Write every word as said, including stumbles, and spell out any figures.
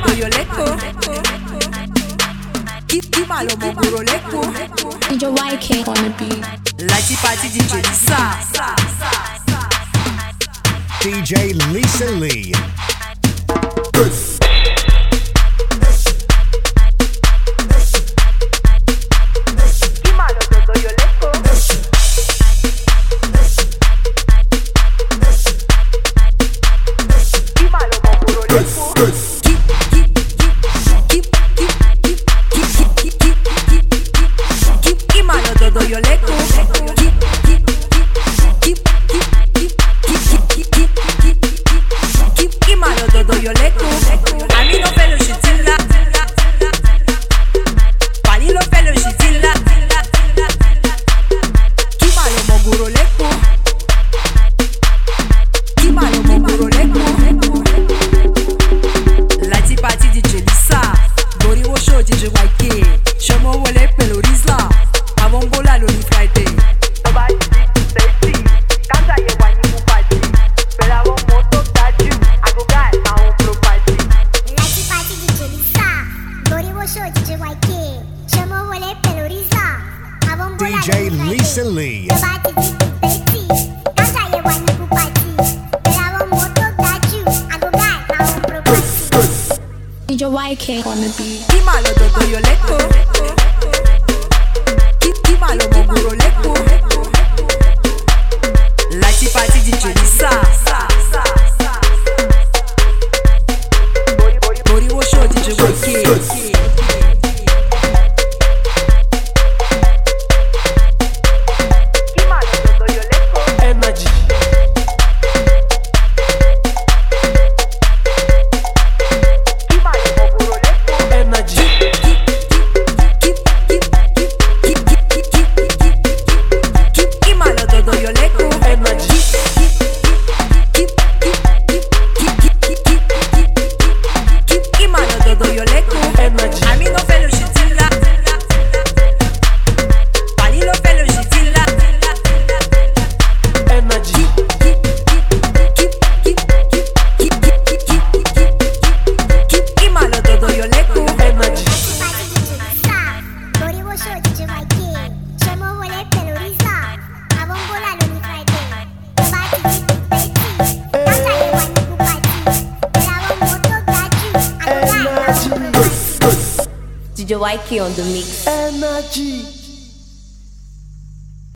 dodo yo leko. Keep keep malo moguro leko. D J Y K on the beat. Lighty party D J Lisa. D J Lisa Lee. D J Lisa Lee. D J Y K on the beat. Kimalo dodo yo leko. Kimalo moguro leko. Lighty party D J Lisa. Bori wo show D J Y K. D J Y K on the mix. Energy.